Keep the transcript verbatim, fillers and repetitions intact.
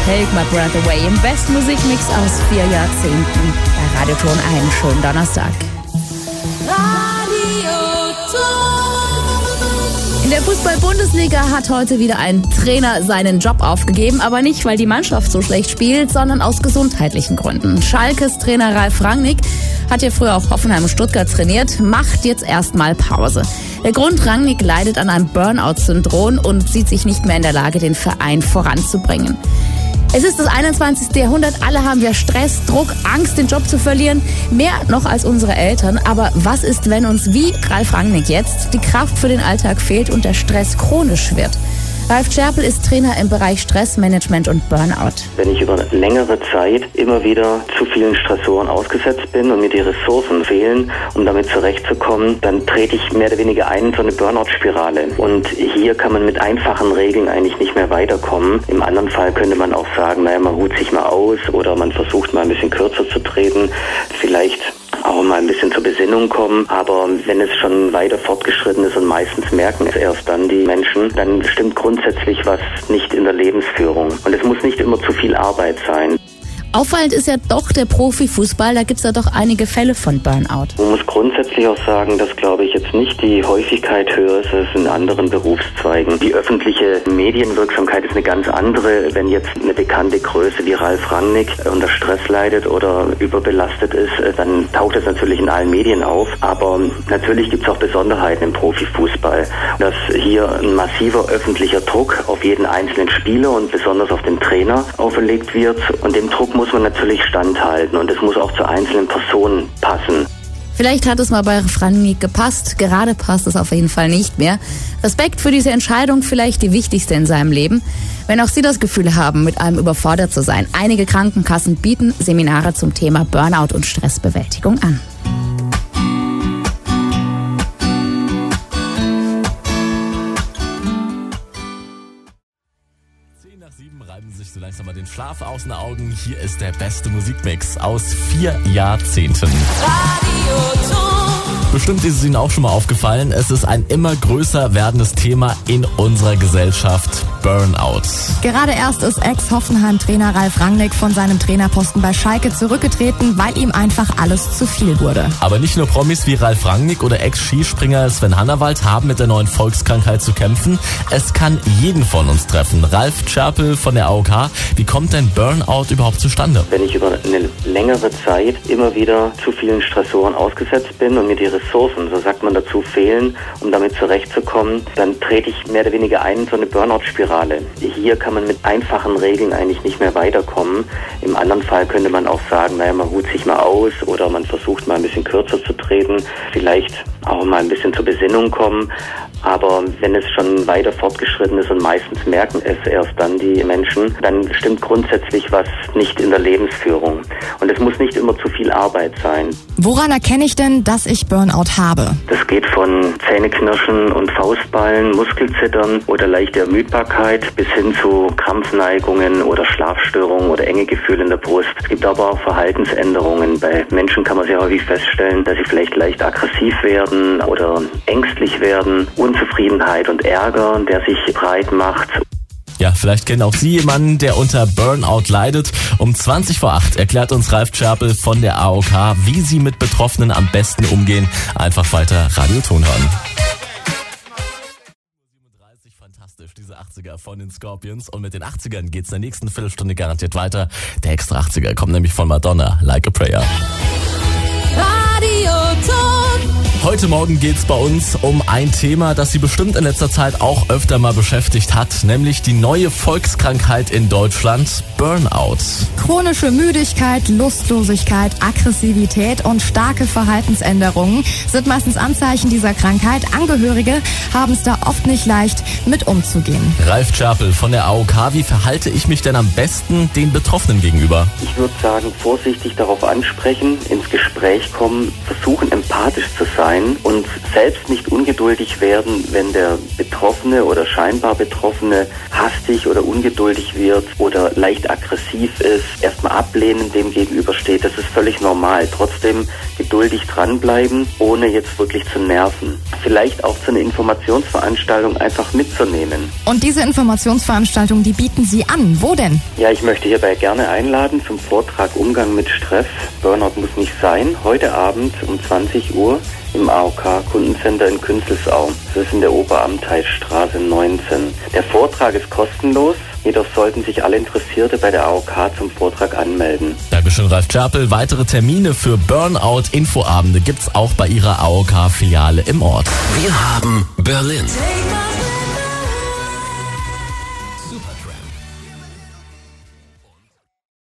Take My Breath Away im besten Musikmix aus vier Jahrzehnten. Bei Radioton einen schönen Donnerstag. In der Fußball-Bundesliga hat heute wieder ein Trainer seinen Job aufgegeben, aber nicht, weil die Mannschaft so schlecht spielt, sondern aus gesundheitlichen Gründen. Schalkes Trainer Ralf Rangnick hat ja früher auch Hoffenheim und Stuttgart trainiert, macht jetzt erstmal Pause. Der Grund: Rangnick leidet an einem Burnout-Syndrom und sieht sich nicht mehr in der Lage, den Verein voranzubringen. Es ist das einundzwanzigste Jahrhundert, alle haben wir Stress, Druck, Angst, den Job zu verlieren, mehr noch als unsere Eltern. Aber was ist, wenn uns wie Ralf Rangnick jetzt die Kraft für den Alltag fehlt und der Stress chronisch wird? Ralf Scherpel ist Trainer im Bereich Stressmanagement und Burnout. Wenn ich über längere Zeit immer wieder zu vielen Stressoren ausgesetzt bin und mir die Ressourcen fehlen, um damit zurechtzukommen, dann trete ich mehr oder weniger ein in so eine Burnout-Spirale. Und hier kann man mit einfachen Regeln eigentlich nicht mehr weiterkommen. Im anderen Fall könnte man auch sagen, naja, man ruht sich mal aus oder man versucht mal ein bisschen kürzer zu treten. Vielleicht auch mal ein bisschen zur Besinnung kommen, aber wenn es schon weiter fortgeschritten ist und meistens merken es erst dann die Menschen, dann stimmt grundsätzlich was nicht in der Lebensführung. Und es muss nicht immer zu viel Arbeit sein. Auffallend ist ja doch der Profifußball, da gibt es ja doch einige Fälle von Burnout. Man muss grundsätzlich auch sagen, dass, glaube ich, jetzt nicht die Häufigkeit höher ist als in anderen Berufszweigen. Die öffentliche Medienwirksamkeit ist eine ganz andere. Wenn jetzt eine bekannte Größe wie Ralf Rangnick unter Stress leidet oder überbelastet ist, dann taucht das natürlich in allen Medien auf. Aber natürlich gibt es auch Besonderheiten im Profifußball. Dass hier ein massiver öffentlicher Druck auf jeden einzelnen Spieler und besonders auf den Trainer auferlegt wird. Und dem Druck muss man natürlich standhalten und es muss auch zu einzelnen Personen passen. Vielleicht hat es mal bei Rangnick gepasst, gerade passt es auf jeden Fall nicht mehr. Respekt für diese Entscheidung, vielleicht die wichtigste in seinem Leben. Wenn auch Sie das Gefühl haben, mit allem überfordert zu sein, einige Krankenkassen bieten Seminare zum Thema Burnout und Stressbewältigung an. Reiben sich so langsam mal den Schlaf aus den Augen. Hier ist der beste Musikmix aus vier Jahrzehnten. Radioton. Bestimmt ist es Ihnen auch schon mal aufgefallen, es ist ein immer größer werdendes Thema in unserer Gesellschaft: Burnout. Gerade erst ist Ex-Hoffenheim-Trainer Ralf Rangnick von seinem Trainerposten bei Schalke zurückgetreten, weil ihm einfach alles zu viel wurde. Aber nicht nur Promis wie Ralf Rangnick oder Ex-Skispringer Sven Hannawald haben mit der neuen Volkskrankheit zu kämpfen. Es kann jeden von uns treffen. Ralf Scherpel von der A O K, wie kommt denn Burnout überhaupt zustande? Wenn ich über eine längere Zeit immer wieder zu vielen Stressoren ausgesetzt bin und mir die Ressourcen, so sagt man dazu, fehlen, um damit zurechtzukommen, dann trete ich mehr oder weniger ein in so eine Burnout-Spirale. Hier kann man mit einfachen Regeln eigentlich nicht mehr weiterkommen. Im anderen Fall könnte man auch sagen, naja, man ruht sich mal aus oder man versucht mal ein bisschen kürzer zu treten, vielleicht auch mal ein bisschen zur Besinnung kommen. Aber wenn es schon weiter fortgeschritten ist und meistens merken es erst dann die Menschen, dann stimmt grundsätzlich was nicht in der Lebensführung. Und es muss nicht immer zu viel Arbeit sein. Woran erkenne ich denn, dass ich Burnout habe? Das geht von Zähneknirschen und Faustballen, Muskelzittern oder leichte Ermüdbarkeit bis hin zu Krampfneigungen oder Schlafstörungen oder enge Gefühle in der Brust. Es gibt aber auch Verhaltensänderungen. Bei Menschen kann man sehr häufig feststellen, dass sie vielleicht leicht aggressiv werden oder ängstlich werden. Unzufriedenheit und Ärger, der sich breit macht. Ja, vielleicht kennen auch Sie jemanden, der unter Burnout leidet. Um zwanzig vor acht erklärt uns Ralf Scherpel von der A O K, wie Sie mit Betroffenen am besten umgehen. Einfach weiter Radioton hören. siebenunddreißig, fantastisch, diese achtziger von den Scorpions. Und mit den achtzigern geht's in der nächsten Viertelstunde garantiert weiter. Der extra achtziger kommt nämlich von Madonna, Like a Prayer. Radioton. Heute Morgen geht's bei uns um ein Thema, das Sie bestimmt in letzter Zeit auch öfter mal beschäftigt hat, nämlich die neue Volkskrankheit in Deutschland, Burnout. Chronische Müdigkeit, Lustlosigkeit, Aggressivität und starke Verhaltensänderungen sind meistens Anzeichen dieser Krankheit. Angehörige haben es da oft nicht leicht, mit umzugehen. Ralf Scherpel von der A O K, wie verhalte ich mich denn am besten den Betroffenen gegenüber? Ich würde sagen, vorsichtig darauf ansprechen, ins Gespräch kommen, versuchen empathisch zu sein. sein und selbst nicht ungeduldig werden, wenn der Betroffene oder scheinbar Betroffene hastig oder ungeduldig wird oder leicht aggressiv ist, erstmal ablehnend dem gegenübersteht. Das ist völlig normal. Trotzdem geduldig dranbleiben, ohne jetzt wirklich zu nerven. Vielleicht auch zu einer Informationsveranstaltung einfach mitzunehmen. Und diese Informationsveranstaltung, die bieten Sie an. Wo denn? Ja, ich möchte hierbei gerne einladen zum Vortrag Umgang mit Stress. Burnout muss nicht sein. Heute Abend um zwanzig Uhr im A O K-Kundencenter in Künzelsau. Das ist in der Oberamtheilstraße neunzehn. Der Vortrag ist kostenlos. Jedoch sollten sich alle Interessierte bei der A O K zum Vortrag anmelden. Dankeschön, Ralf Czerpel. Weitere Termine für Burnout-Infoabende gibt's auch bei Ihrer A O K-Filiale im Ort. Wir haben Berlin.